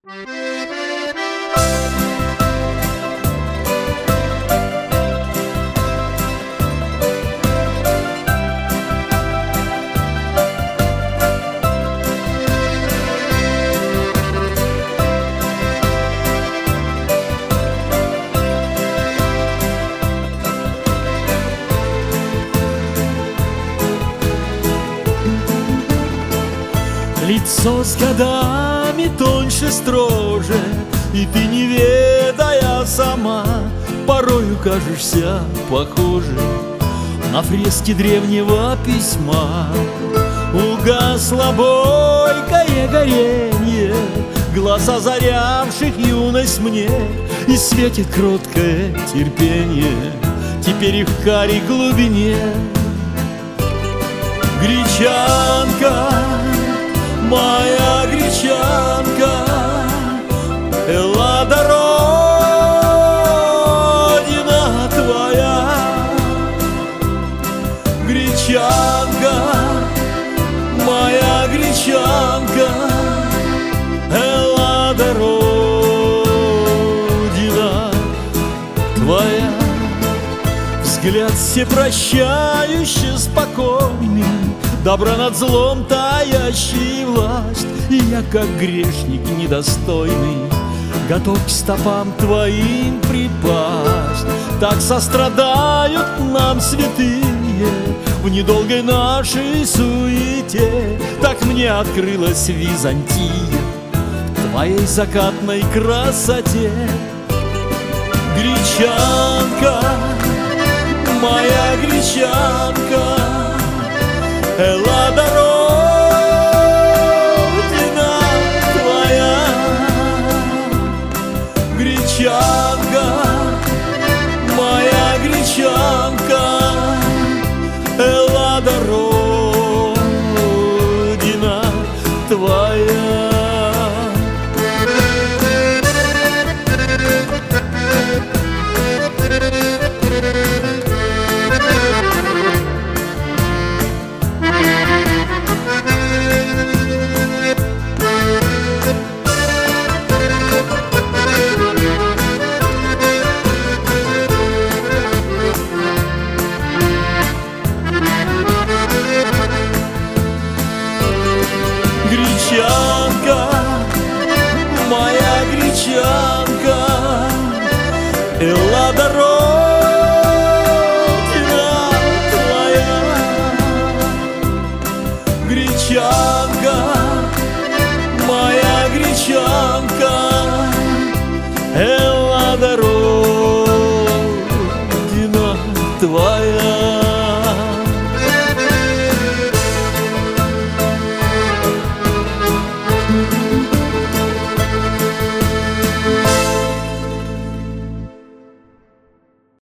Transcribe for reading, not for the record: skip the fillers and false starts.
Лицо с годами тоньше, строже, и ты, не ведая сама, порою кажешься похожей на фрески древнего письма. Угасло бойкое горенье глаз озарявших юность мне, и светит кроткое терпенье теперь и в карей глубине. Гречанка, моя гречанка, Эллада, родина твоя. Гречанка, моя гречанка, Эллада, родина твоя. Взгляд всепрощающий, спокойный, добра над злом таящий власть, и я, как грешник недостойный, готов к стопам твоим припасть. Так сострадают нам святые в недолгой нашей суете, так мне открылась Византия в твоей закатной красоте. Гречанка, моя гречанка, Эллада, родина твоя. Гречанка, моя гречанка, Эллада, родина твоя. Гречанка, моя гречанка, Эллада, родина твоя. Гречанка, моя гречанка,